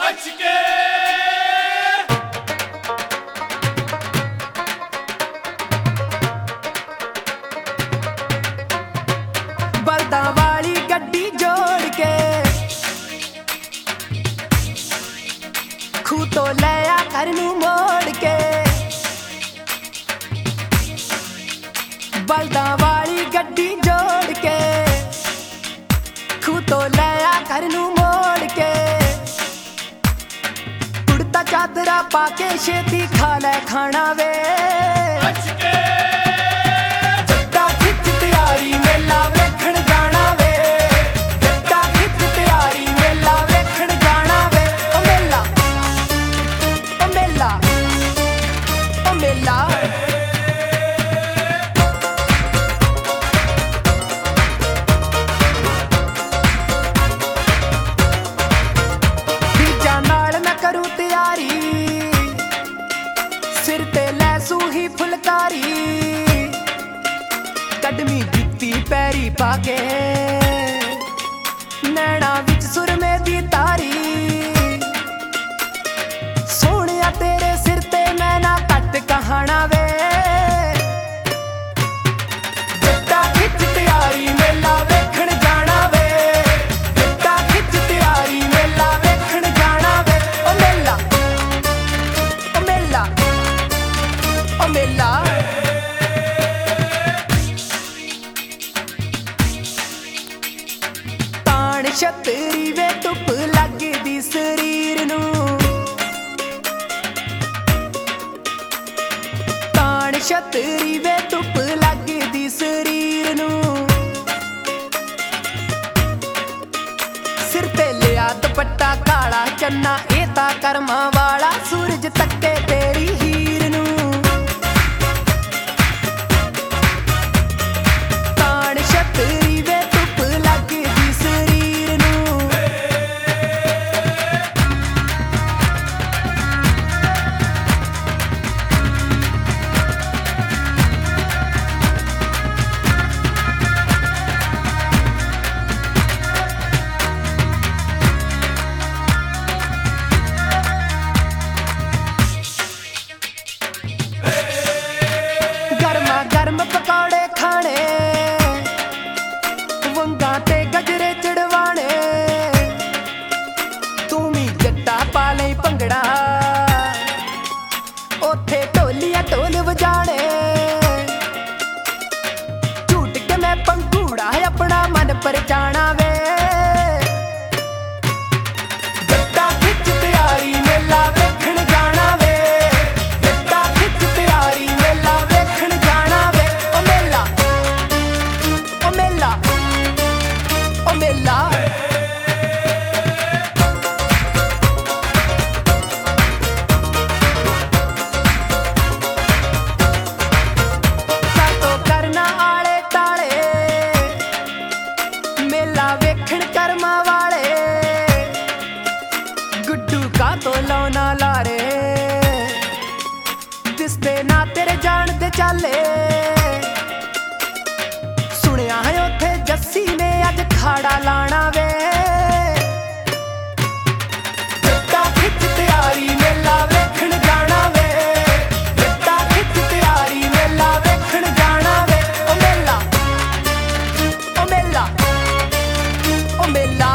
ਬਚ ਕੇ ਬਲਦਾਂ ਵਾਲੀ ਗੱਡੀ ਜੋੜ ਕੇ ਖੂਹ ਤੋਂ ਲੈ ਆ ਘਰ ਨੂੰ ਮੋੜ ਕੇ ਬਲਦਾਂ ਵਾਲੀ ਗੱਡੀ ਜੋੜ ਕੇ ਖੂਹ ਤੋਂ ਲੈ ਆ ਘਰ ਨੂੰ ਮੋੜ ਕੇ ਕੁੜਤਾ ਚਾਦਰਾ ਪਾ ਕੇ ਛੇਤੀ ਖਾ ਲੈ ਖਾਣਾ ਵੇ ਬਚ ਕੇ ਜੱਟਾ ਖਿੱਚ ਤਿਆਰੀ ਮੇਲਾ ਵੇਖਣ ਜਾਣਾ ਵੇ ਜੱਟਾ ਖਿੱਚ ਤਿਆਰੀ ਮੇਲਾ ਵੇਖਣ ਜਾਣਾ ਵੇ ਓ ਮੇਲਾ ਓ ਮੇਲਾ ਓ ਮੇਲਾ ਬੀਜਾਂ ਨਾਲ ਮੈਂ ਕਰੂ ਤਿਆਰੀ ਸਿਰ ਤੇ ਲੈ ਸੂਹੀ ਫੁਲਕਾਰੀ ਕੱਢਵੀਂ ਜੁੱਤੀ ਪੈਰੀ ਪਾ ਕੇ ਨੈਣਾ ਵਿੱਚ ਸੁਰਮੇ ਦੀ ਤਾਰੀ ਸੋਹਣਿਆ ਤੇਰੇ ਸਿਰ ਤੇ ਮੈਂ ਨਾ ਘੱਟ ਕਹਾਣਾ ਵੇ ਜੱਟਾ ਖਿੱਚ ਤਿਆਰੀ ਮੇਲਾ ਵੇਖਣ ਜਾਣਾ ਵੇ ਜੱਟਾ ਖਿੱਚ ਤਿਆਰੀ ਮੇਲਾ ਵੇਖਣ ਜਾਣਾ ਵੇ ਓ ਮੇਲਾ ਓ ਮੇਲਾ ਓ ਮੇਲਾ ਤਾਣ ਛਤਰੀ ਵੇ ਧੁੱਪ ਲੱਗਦੀ ਸਰੀਰ ਨੂੰ ਤਾਣ ਛਤਰੀ ਵੇ ਧੁੱਪ ਲੱਗਦੀ ਸਰੀਰ ਨੂੰ ਸਿਰ ਤੇ ਲਿਆ ਦੁਪੱਟਾ ਕਾਲਾ ਚੰਨਾ ਇਹ ਤਾਂ ਕਰਮਾਂ ਵਾਲਾ ਸੂਰਜ ਤੱਕੇ ਤੇਰੀ ਹੀਰ ਨੂੰ ਤਾਣ ਛਤਰੀ ਵੇ ਧੁੱਪ ਲੱਗਦੀ ਸਰੀਰ ਨੂੰ ਗਰਮਾ ਗਰਮ ਪਕੌੜੇ ਖਾਣੇ ਵੰਗਾਂ ਤੇ ਗਜਰੇ ਚੜਵਾਣੇ ਤੂੰ ਵੀ ਜੱਟਾ ਪਾ ਲਈ ਭੰਗੜਾ ਉੱਥੇ ਢੋਲੀਆਂ ਢੋਲ ਵਜਾਣੇ ਝੂਟ ਕੇ ਮੈਂ ਪੰਘੂੜਾ ਆਪਣਾ ਮਨ ਪਰਚਾਣਾ ਵੇ ਜੱਟਾ ਖਿੱਚ ਤਿਆਰੀ ਮੇਲਾ ਵੇਖਣ ਜਾਣਾ ਵੇ ਜੱਟਾ ਖਿੱਚ ਤਿਆਰੀ ਮੇਲਾ ਵੇਖਣ ਜਾਣਾ ਵੇ ਓ ਮੇਲਾ ਓ ਮੇਲਾ ਓ ਮੇਲਾ ਸਾਤੋਂ ਕਰਨਾ ਆਲੇ ਟਾਲੇ ਮੇਲਾ ਵੇਖਣ ਕਰਮਾਂ ਵਾਲੇ ਗੁੱਡੂ ਕਾ ਤੋਂ ਲਾਉਣਾ ਲਾਰੇ ਦਿਸਦੇ ਨਾ ਤੇਰੇ ਜਾਣ ਤੇ ਚਾਲੇ ਸੁਣਿਆ ਹੈ ਉੱਥੇ ਜੱਸੀ ਨੇ ਅੱਜ ਖਾੜਾ ਲਾਣਾ ਵੇ ਜੱਟਾ ਖਿੱਚ ਤਿਆਰੀ ਮੇਲਾ ਵੇਖਣ ਜਾਣਾ ਵੇ ਜੱਟਾ ਖਿੱਚ ਤਿਆਰੀ ਮੇਲਾ ਵੇਖਣ ਜਾਣਾ ਵੇ ਓ ਮੇਲਾ ਓ ਮੇਲਾ ਓ ਮੇਲਾ